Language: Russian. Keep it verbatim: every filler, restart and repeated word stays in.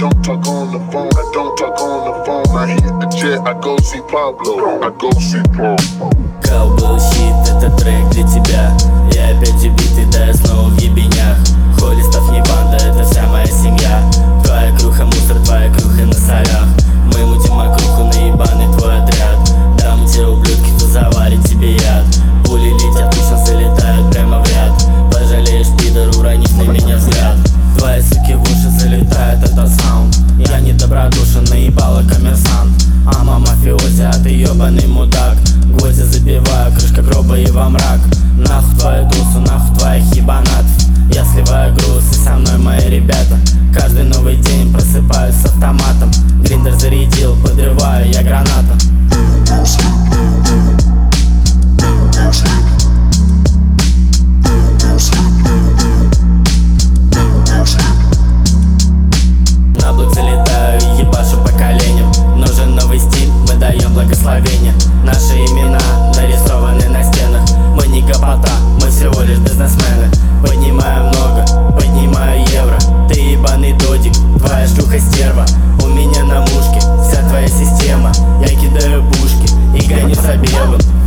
don't talk on the phone, I don't talk on the phone. I hit the jet, I go see Pablo, I go see Pablo. Cowboy shit, это трек для тебя. Я опять убитый, да я снова в ебенях. Холистов не банда, это вся моя семья. Твоя круха мусор, твоя круха на солях. Мы мутим макруху на ебаный твой отряд. Дам те ублюдки, кто заварит тебе яд. Пули летят, точно залетают прямо в ряд. Пожалеешь, пидор, уронив на меня взгляд. Твои суки в уши залетают, это саунд. Я недобродушен, наебала коммерсант. Ама мафиози, а ты ебаный мудак. Гвозди забиваю, крышка гроба и во мрак. Нахуй твою тусу, нахуй твоих ебанатов. Я сливаю груз, и со мной мои ребята. Каждый новый день просыпаюсь с автоматом. Гриндер зарядил, подрываю я граната. На блок залетаю, ебашу по коленям. Нужен новый стиль, мы даем благословение. Наши имена нарисованы на стенах. Мы не гопота, мы всего лишь бизнесмены. Поднимаю много, поднимаю евро. Ты ебаный додик, твоя шлюха стерва. У меня на мушке вся твоя система. Я кидаю пушки и гоню за белым.